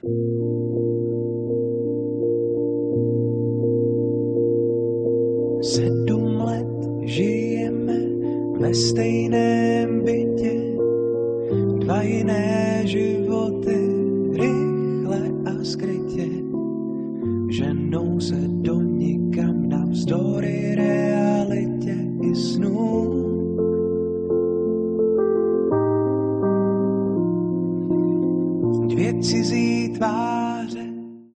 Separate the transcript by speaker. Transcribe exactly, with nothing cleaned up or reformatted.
Speaker 1: Sedm let žijeme ve stejném bytě, dva jiné životy, rychle a skrytě, ženou se do nikam navzdory realitě i snů. Dvě cizí tváře